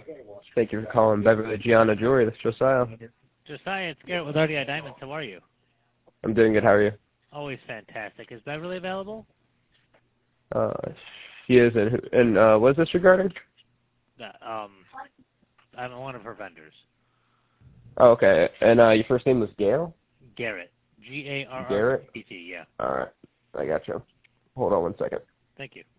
Thank you for calling Beverly Gianna Jewelry. This is Josiah. Josiah, it's Garrett with RDI Diamonds. How are you? I'm doing good. How are you? Always fantastic. Is Beverly available? She is. And what is this regarding? I'm one of her vendors. Oh, okay. And your first name was Gail? Garrett. Garrett? Garrett-T, yeah. All right. I got you. Hold on one second. Thank you.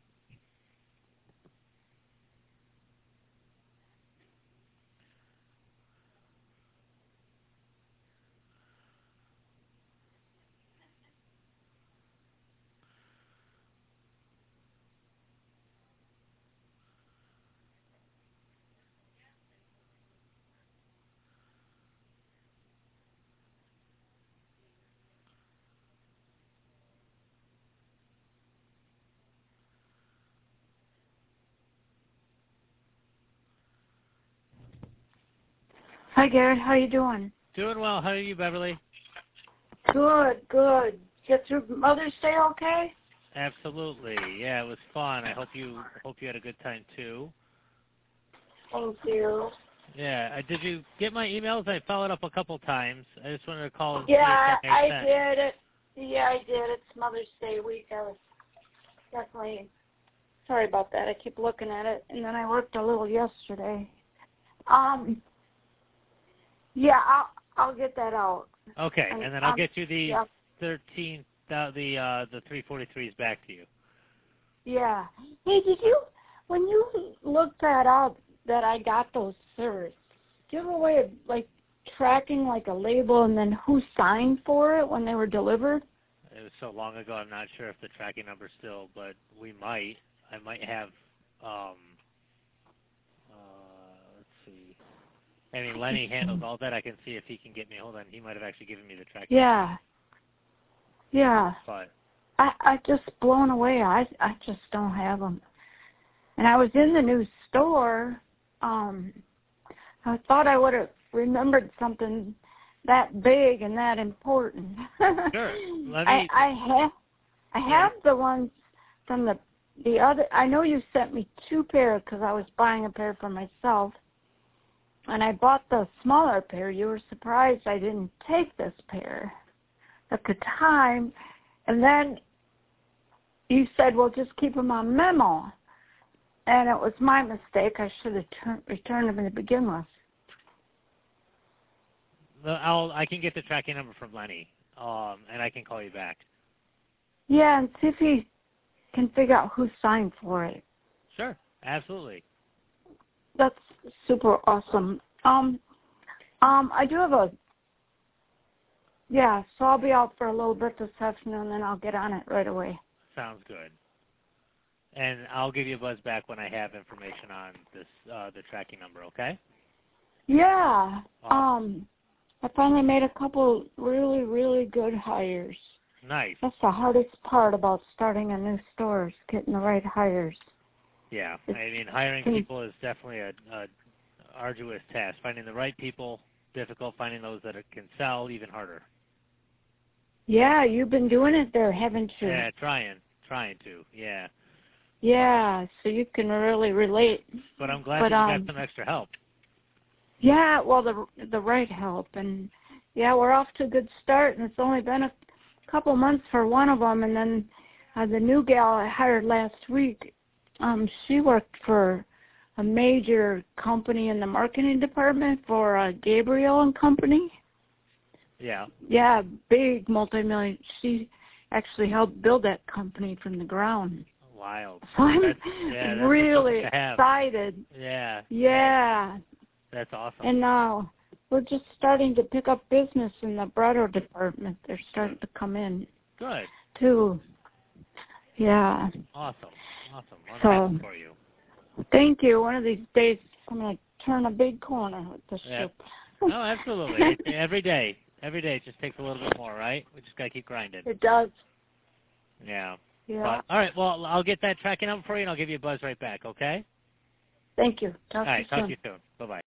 Hi, Garrett. How you doing? Doing well. How are you, Beverly? Good, good. Get through Mother's Day okay? Absolutely. Yeah, it was fun. I hope you had a good time too. Thank you. Yeah. Did you get my emails? I followed up a couple times. I just wanted to call and Yeah, see if that made sense. did it. Yeah, I did. It's Mother's Day week. I was definitely sorry about that. I keep looking at it, and then I worked a little yesterday. Yeah, I'll get that out. Okay, and then I'll get you the yeah. 13, the 343s back to you. Yeah. Hey, when you looked that up, that I got those certs, do you have a way of, like, tracking, like, a label and then who signed for it when they were delivered? It was so long ago, I'm not sure if the tracking number's still, but we might. I might have, let's see. I mean, Lenny handles all that. I can see if he can get me. Hold on. He might have actually given me the tracking number. Yeah. But I just blown away. I just don't have them. And I was in the new store. I thought I would have remembered something that big and that important. Sure. I have the ones from the other. I know you sent me 2 pairs because I was buying a pair for myself. And I bought the smaller pair. You were surprised I didn't take this pair at the time. And then you said, well, just keep them on memo. And it was my mistake. I should have returned them to begin with. I can get the tracking number from Lenny, and I can call you back. Yeah, and see if he can figure out who signed for it. Sure, absolutely. That's super awesome. I do have so I'll be out for a little bit this afternoon, and I'll get on it right away. Sounds good. And I'll give you a buzz back when I have information on this, the tracking number, okay? Yeah. Awesome. I finally made a couple really, really good hires. Nice. That's the hardest part about starting a new store is getting the right hires. Yeah, I mean, hiring people is definitely a arduous task. Finding the right people, difficult. Finding those that can sell, even harder. Yeah, you've been doing it there, haven't you? Yeah, trying to, yeah. Yeah, so you can really relate. But I'm glad that you got some extra help. Yeah, well, the right help. And, yeah, we're off to a good start, and it's only been a couple months for one of them. And then the new gal I hired last week, she worked for a major company in the marketing department for Gabriel and Company. Yeah. Yeah, big multi-million. She actually helped build that company from the ground. Wild. So I'm that's really excited. Yeah. Yeah. That's awesome. And now we're just starting to pick up business in the bridal department. They're starting to come in. Good. Too. Yeah. Awesome. Well, I'm happy for you. Thank you. One of these days I'm going to turn a big corner with the ship. Oh, absolutely. Every day. It just takes a little bit more, right? We just got to keep grinding. It does. Yeah. Yeah. But, all right. Well, I'll get that tracking number for you, and I'll give you a buzz right back, okay? Thank you. Talk to you soon. Talk to you soon. Bye-bye.